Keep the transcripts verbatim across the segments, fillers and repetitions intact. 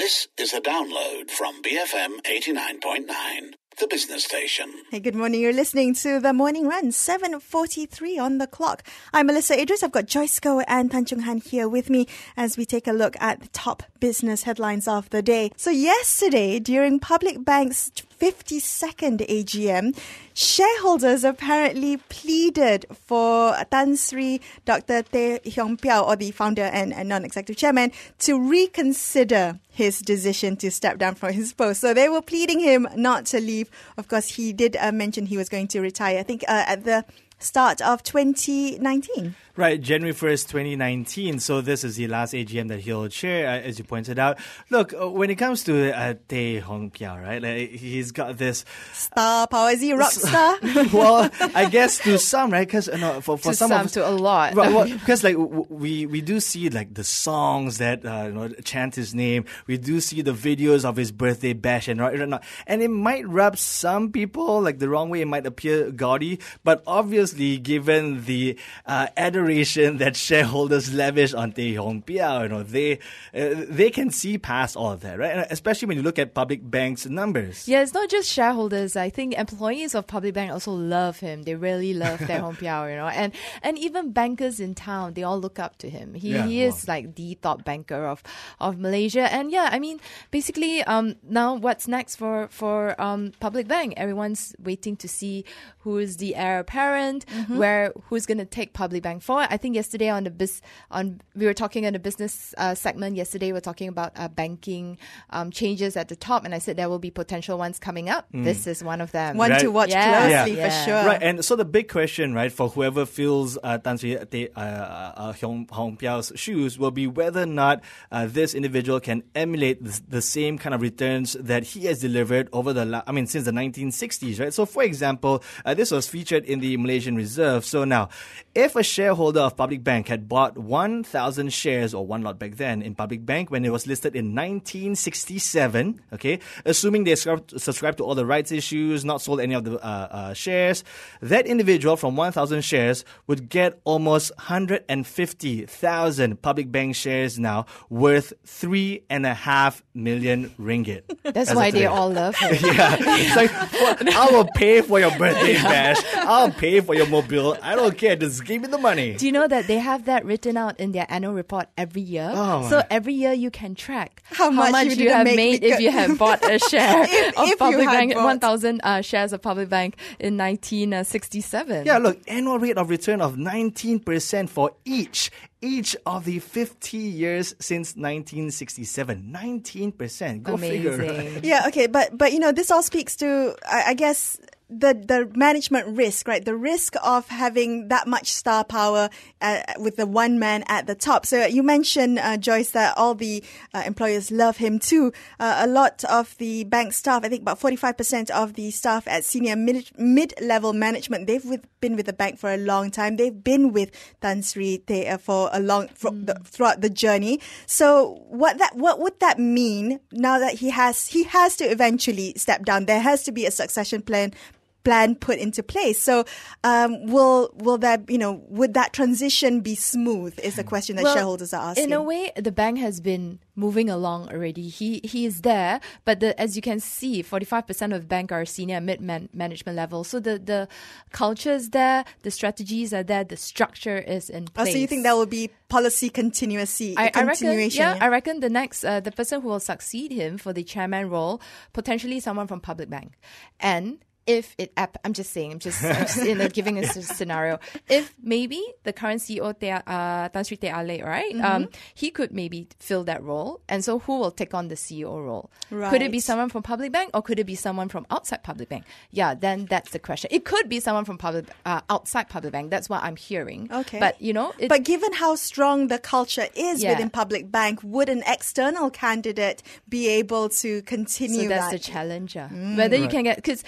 This is a download from B F M eighty-nine point nine, the business station. Hey, good morning. You're listening to The Morning Run, seven forty-three on the clock. I'm Melissa Idris. I've got Joyce Goh and Tan Chung Han here with me as we take a look at the top business headlines of the day. So yesterday, during Public Bank's fifty-second A G M, shareholders apparently pleaded for Tan Sri Doctor Teh Hiong Piao, or the founder and, and non-executive chairman, to reconsider his decision to step down from his post. So they were pleading him not to leave. Of course, he did uh, mention he was going to retire, I think, uh, at the start of twenty nineteen. Right, January first, twenty nineteen. So this is the last A G M that he'll chair, uh, as you pointed out. Look, uh, when it comes to uh, Teh Hiong Piao, right, like, he's got this star power. Is he a rock star? Well, I guess to some, right? Because uh, no, for for to some, some of, to a lot. Because well, like w- we we do see like the songs that uh, you know chant his name. We do see the videos of his birthday bash and right, and it might rub some people like the wrong way. It might appear gaudy, but obviously, given the uh, adoration that shareholders lavish on Teh Hiong Piao, you know, they uh, they can see past all of that, right? And especially when you look at Public Bank's numbers. Yeah, it's not just shareholders. I think employees of Public Bank also love him. They really love Teh Hiong Piao, you know, and and even bankers in town, they all look up to him. He Yeah, he wow. is like the top banker of of Malaysia. And yeah, I mean, basically, um, now what's next for for um Public Bank? Everyone's waiting to see who is the heir apparent, mm-hmm. where who's going to take Public Bank forward. I think yesterday on the biz, on we were talking on the business uh, segment. Yesterday we were talking about uh, banking um, changes at the top, and I said there will be potential ones coming up. Mm. This is one of them. One right. to watch yeah. closely Yeah. for sure. Right, and so the big question, right, for whoever fills uh, Tan Sri Teh uh, uh, Hiong, Hiong Piao's shoes will be whether or not uh, this individual can emulate the, the same kind of returns that he has delivered over the, la- I mean, since the nineteen sixties, right? So, for example, uh, this was featured in the Malaysian Reserve. So now, if a shareholder of Public Bank had bought one thousand shares, or one lot back then, in Public Bank when it was listed in nineteen sixty-seven, okay, assuming they subscribed, subscribed to all the rights issues, not sold any of the uh, uh, shares, that individual from one thousand shares would get almost one hundred fifty thousand Public Bank shares now, worth three and a half million ringgit. That's As why of they today. all love him. Yeah, it's like, well, I will pay for your birthday bash. I'll pay for your mobile. I don't care. Just give me the money. Do you know that they have that written out in their annual report every year? Oh, so my. every year you can track How much you you didn't have make made because- if you have bought a share If- of if you Public had Bank, bought- one thousand uh, shares of Public Bank in nineteen sixty-seven. Yeah, look, annual rate of return of nineteen percent for each. Each of the fifty years since nineteen sixty-seven. nineteen percent. Go figure. Amazing. Yeah, okay, but but you know, this all speaks to, I, I guess, the the management risk, right? The risk of having that much star power uh, with the one man at the top. So you mentioned, uh, Joyce, that all the uh, employers love him too. Uh, a lot of the bank staff, I think about forty-five percent of the staff at senior mid, mid-level management, they've with, been with the bank for a long time. They've been with Tan Sri Teh for a long for Mm. the, throughout the journey. So what that what would that mean now that he has he has to eventually step down? There has to be a succession plan plan put into place. So um, will will that you know would that transition be smooth? Is the question that Well, shareholders are asking. In a way, the bank has been moving along already. He he is there, but the, as you can see, forty-five percent of the bank are senior and mid man, management level. So the, the culture is there, the strategies are there, the structure is in Oh, place. so you think there will be policy continuity, I, I reckon, continuation? yeah, I reckon the next, uh, the person who will succeed him for the chairman role, potentially someone from Public Bank. And if it, ap- I'm just saying, I'm just, I'm just you know, giving a s- scenario. If maybe the current C E O, Teh, uh, Tan Sri Teh Ale, right? Mm-hmm. Um, he could maybe fill that role. And so who will take on the C E O role? Could it be Right. someone from Public Bank, or could it be someone from outside Public Bank? Yeah, then that's the question. It could be someone from public, uh, outside Public Bank. That's what I'm hearing. Okay. But, you know, it, But given how strong the culture is Yeah. within Public Bank, would an external candidate be able to continue so that's that? the challenge. uh. Whether you Right. can get, because you also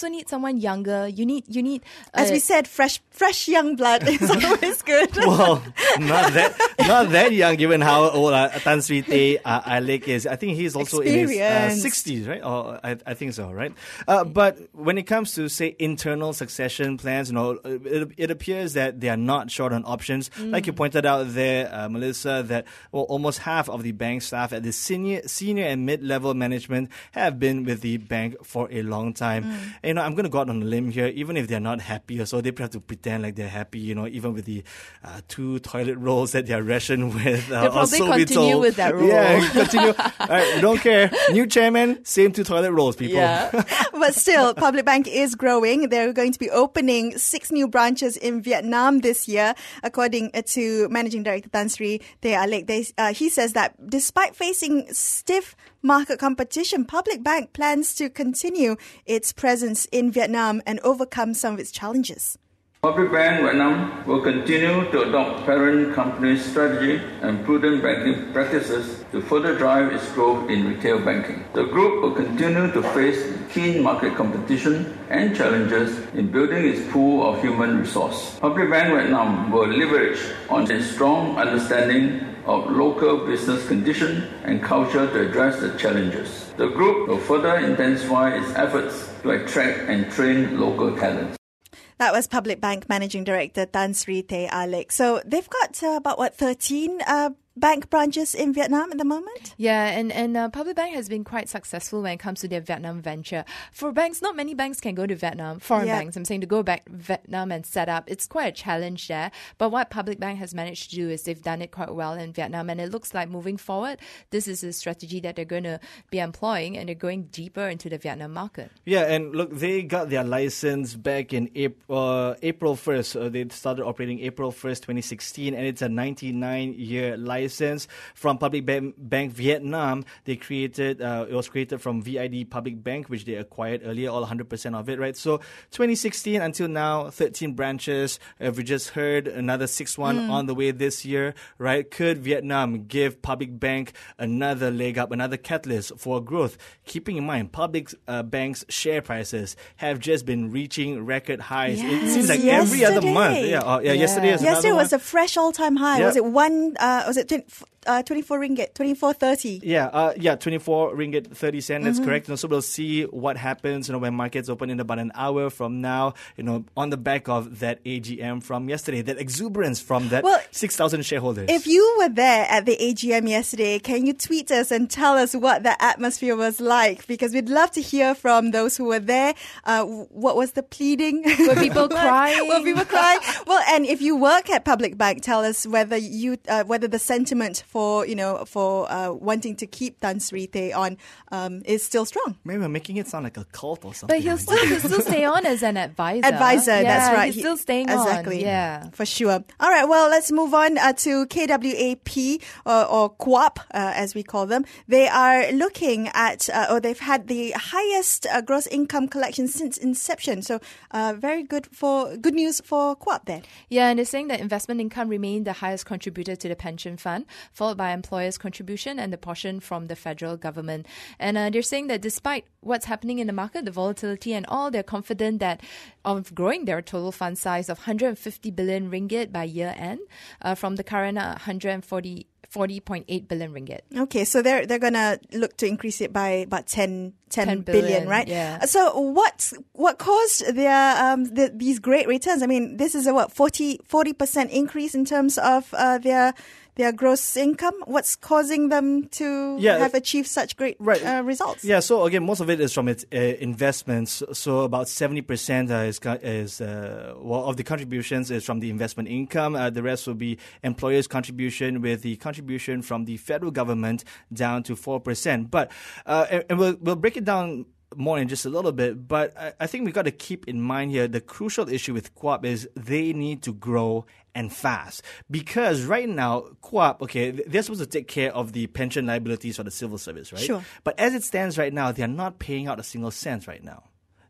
also need someone younger. You need you need uh, As we said, fresh fresh young blood is always good. Well, not that not that young, given how old uh, Tan Sri Teh uh, Alec is. I think he's also in his uh, Experienced. sixties, right? Or I, I think so, right? Uh, but when it comes to, say, internal succession plans, you know, it, it appears that they are not short on options. Like you pointed out there, uh, Melissa, that well, almost half of the bank staff at the senior, senior and mid-level management have been with the bank for a long time. Mm. And, you know, I'm going to go out on a limb here. Even if they're not happy or so, they have to pretend like they're happy, you know, even with the uh, two toilet rolls that they're rationed with. Uh, They'll probably or so we continue told. with that rule. Yeah, continue. All right, we don't care. New chairman, same two toilet rolls, people. Yeah. But still, Public Bank is growing. They're going to be opening six new branches in Vietnam this year, according to Managing Director Tan Sri Teh Alec. They, uh, he says that despite facing stiff market competition, Public Bank plans to continue its presence in Vietnam and overcome some of its challenges. Public Bank Vietnam will continue to adopt parent company strategy and prudent banking practices to further drive its growth in retail banking. The group will continue to face keen market competition and challenges in building its pool of human resource. Public Bank Vietnam will leverage on its strong understanding of local business conditions and culture to address the challenges. The group will further intensify its efforts to attract and train local talents. That was Public Bank Managing Director Tan Sri Teh Alec. So they've got uh, about, what, thirteen uh, bank branches in Vietnam at the moment? Yeah, and, and uh, Public Bank has been quite successful when it comes to their Vietnam venture. For banks, not many banks can go to Vietnam, foreign Yeah. banks, I'm saying, to go back to Vietnam and set up. It's quite a challenge there. But what Public Bank has managed to do is they've done it quite well in Vietnam. And it looks like moving forward, this is a strategy that they're going to be employing, and they're going deeper into the Vietnam market. Yeah, and look, they got their license back in April, uh, April first. Uh, they started operating April first, twenty sixteen, and it's a ninety-nine year license. From Public Bank, Bank Vietnam. They created, uh, it was created from V I D Public Bank, which they acquired earlier, all one hundred percent of it, right? So twenty sixteen until now, thirteen branches. Uh, we just heard another sixth one mm. on the way this year, right? Could Vietnam give Public Bank another leg up, another catalyst for growth? Keeping in mind, Public uh, Bank's share prices have just been reaching record highs. Yes. It seems like every other Yesterday. month. Yeah, uh, yeah, Yeah. yesterday is Yesterday another was one. a fresh all-time high. Yeah. Was it one? Uh, was it twenty, uh, twenty-four ringgit? twenty-four thirty. Yeah, uh, yeah, twenty-four ringgit thirty cent. That's Mm-hmm. correct. You know, so we'll see what happens. You know, when markets open in about an hour from now. You know, on the back of that A G M from yesterday, that exuberance from that Well, six thousand shareholders. If you were there at the A G M yesterday, can you tweet us and tell us what the atmosphere was like? Because we'd love to hear from those who were there. Uh, what was the pleading? Were people crying? Were people crying? Well, and if you work at Public Bank, tell us whether you, uh, whether the sentiment for you know for uh, wanting to keep Tan Sri Teh on um, is still strong. Maybe we're making it sound like a cult or something. But he'll like still, he'll still stay on as an advisor. Advisor, yeah, that's right. He's He- still staying exactly. on. Yeah. For sure. All right, well, let's move on uh, to K W A P uh, or Co-op, uh, as we call them. They are looking at, uh, or they've had the highest uh, gross income collection since inception. So, uh, very good for good news for Co-op there. Yeah, and they're saying that investment income remained the highest contributor to the pension fund, followed by employers' contribution and the portion from the federal government. And uh, they're saying that despite what's happening in the market, the volatility and all, they're confident that of growing their total fund size of one hundred fifty billion ringgit by year end uh, from the current uh, one hundred forty point eight billion ringgit. Okay, so they're they're gonna look to increase it by about ten, ten, ten billion, billion, right? yeah. So what what caused their um the, these great returns? I mean, this is a what forty percent increase in terms of uh, their their gross income. What's causing them to Yeah. have achieved such great Right. uh, results? Yeah, so again, most of it is from its uh, investments. So about seventy percent uh, is, co- is uh, well, of the contributions is from the investment income. Uh, the rest will be employers' contribution, with the contribution from the federal government down to four percent. But uh, and, and we'll we'll break it down more in just a little bit, but I, I think we got to keep in mind here the crucial issue with Co-op is they need to grow and fast, because right now Co-op, okay, they're supposed to take care of the pension liabilities for the civil service, right? Sure. But as it stands right now, they are not paying out a single cent right now.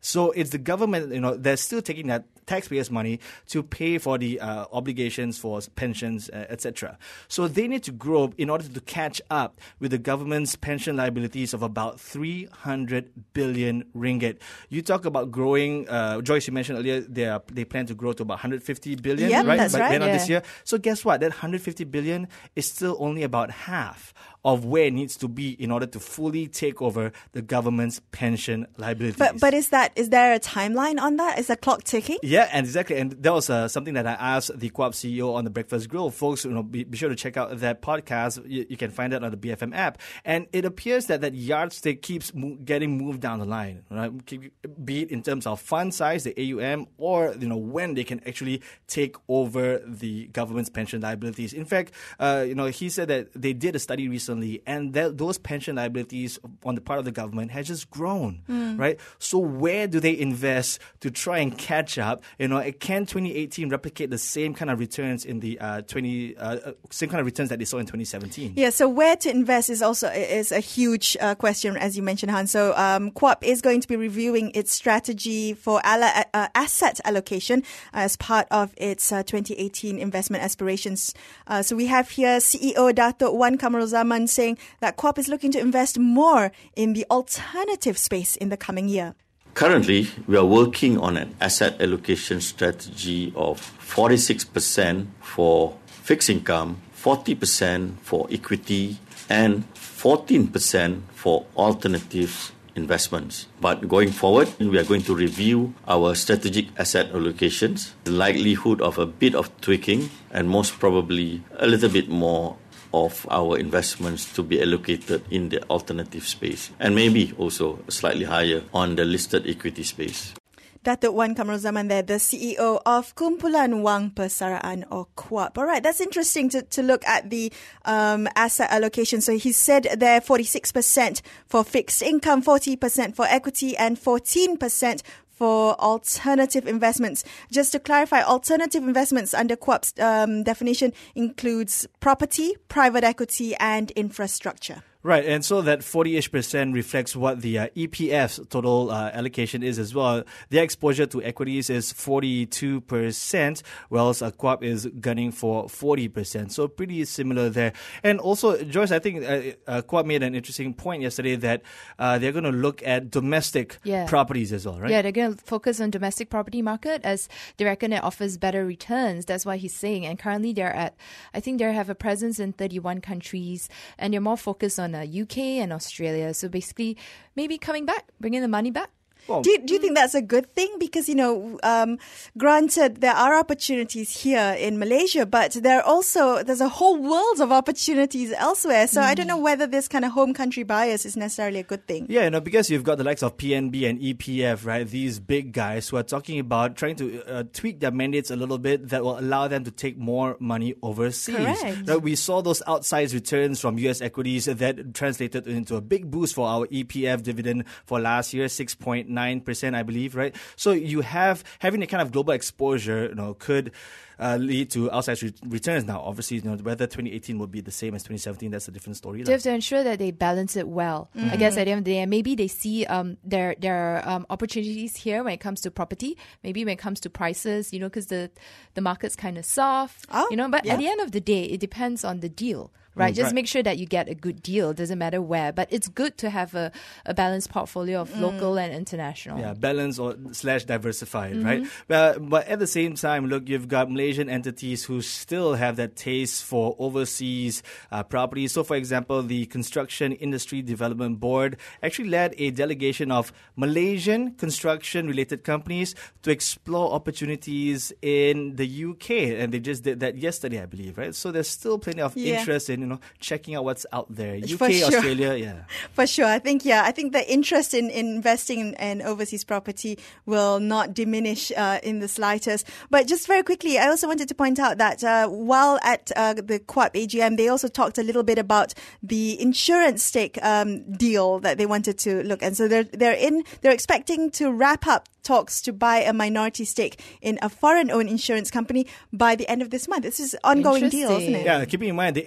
So it's the government, you know, they're still taking that taxpayers' money to pay for the uh, obligations for pensions, uh, et cetera. So they need to grow in order to catch up with the government's pension liabilities of about three hundred billion ringgit. You talk about growing, uh, Joyce, you mentioned earlier, they are, they plan to grow to about one hundred fifty billion, Yep, right? that's By the right. end of this Yeah. year. So guess what? That one hundred fifty billion is still only about half of where it needs to be in order to fully take over the government's pension liabilities. But but is that is there a timeline on that? Is the clock ticking? Yeah, and exactly, and that was uh, something that I asked the Co-op C E O on the Breakfast Grill. Folks, you know, be, be sure to check out that podcast. You, you can find it on the B F M app, and it appears that that yardstick keeps mo- getting moved down the line, right? Be it in terms of fund size, the A U M, or you know when they can actually take over the government's pension liabilities. In fact, uh, you know, he said that they did a study recently, and that those pension liabilities on the part of the government has just grown, mm. right? So where do they invest to try and catch up? You know, can twenty eighteen replicate the same kind of returns in the uh, twenty uh, same kind of returns that they saw in twenty seventeen? Yeah, so where to invest is also is a huge uh, question, as you mentioned, Han. So um, Co-op is going to be reviewing its strategy for ala- uh, asset allocation as part of its uh, twenty eighteen investment aspirations. Uh, so we have here C E O Dato' Wan Kamarul saying that Co-op is looking to invest more in the alternative space in the coming year. Currently, we are working on an asset allocation strategy of forty-six percent for fixed income, forty percent for equity, and fourteen percent for alternative investments. But going forward, we are going to review our strategic asset allocations, the likelihood of a bit of tweaking, and most probably a little bit more of our investments to be allocated in the alternative space, and maybe also slightly higher on the listed equity space. Dato' Wan Kamarul Zaman there, the C E O of Kumpulan Wang Persaraan or Co-op. All right, that's interesting to, to look at the um, asset allocation. So he said there forty-six percent for fixed income, forty percent for equity, and fourteen percent for alternative investments. Just to clarify, alternative investments under Co-op's um, definition includes property, private equity, and infrastructure. Right, and so that forty-ish percent reflects what the uh, E P F's total uh, allocation is as well. Their exposure to equities is forty-two percent, whilst uh, Co-op is gunning for forty percent. So pretty similar there. And also, Joyce, I think uh, uh, Co-op made an interesting point yesterday that uh, they're going to look at domestic Yeah. properties as well, right? Yeah, they're going to focus on domestic property market as they reckon it offers better returns. That's what he's saying. And currently they're at, I think they have a presence in thirty-one countries, and they're more focused on uh, U K and Australia. So basically, maybe coming back, bringing the money back. Well, Do you, do you think that's a good thing? Because, you know, um, granted, there are opportunities here in Malaysia, but there are also, there's a whole world of opportunities elsewhere. So mm. I don't know whether this kind of home country bias is necessarily a good thing. Yeah, you know, because you've got the likes of P N B and E P F, right? These big guys who are talking about trying to uh, tweak their mandates a little bit that will allow them to take more money overseas. Correct. Right? We saw those outsized returns from U S equities that translated into a big boost for our E P F dividend for last year, six point nine percent, I believe, right? So you have, having a kind of global exposure, you know, could Uh, lead to outsized re- returns. Now, obviously, you know, whether twenty eighteen will be the same as twenty seventeen, that's a different story. They have to ensure that they balance it well. Mm-hmm. I guess at the end of the day, and maybe they see um, there there are um, opportunities here when it comes to property. Maybe when it comes to prices, you know, because the the market's kind of soft, Oh, you know. But yeah. at the end of the day, it depends on the deal. Right, Mm, just right. make sure that you get a good deal. Doesn't matter where, but it's good to have a, a balanced portfolio of local and international. Yeah, balanced or slash diversified, Mm-hmm. right? But, but at the same time, look, you've got Malaysian entities who still have that taste for overseas uh, properties. So, for example, the Construction Industry Development Board actually led a delegation of Malaysian construction-related companies to explore opportunities in the U K, and they just did that yesterday, I believe, right? So there's still plenty of Yeah. interest in, you know, checking out what's out there. U K, For sure. Australia, yeah. For sure. I think, yeah, I think the interest in, in investing in, in overseas property will not diminish uh, in the slightest. But just very quickly, I also wanted to point out that uh, while at uh, the Co-op A G M, they also talked a little bit about the insurance stake um, deal that they wanted to look. And so they're, they're in, they're expecting to wrap up talks to buy a minority stake in a foreign-owned insurance company by the end of this month. This is ongoing deal, isn't it? Yeah, keeping in mind, the end of this month,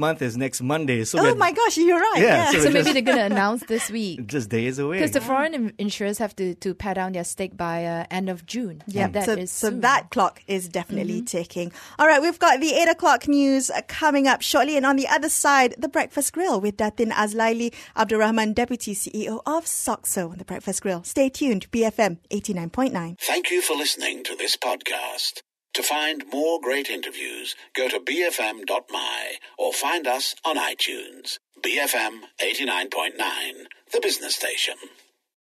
month is next Monday. So Oh we're my gosh, you're right. Yeah, Yeah. so So just- maybe they're going to announce this week. just days away. Because the foreign in- insurers have to, to pad down their stake by uh, end of June. Yeah, And that so, is so soon. that clock is definitely ticking. All right, we've got the eight o'clock news uh, coming up shortly. And on the other side, The Breakfast Grill with Datin Azlaili Abdul Rahman, Deputy C E O of SOXO, The Breakfast Grill. Stay tuned, B F M eighty-nine point nine. Thank you for listening to this podcast. To find more great interviews, go to b f m dot m y or find us on iTunes. B F M eighty-nine point nine, the business station.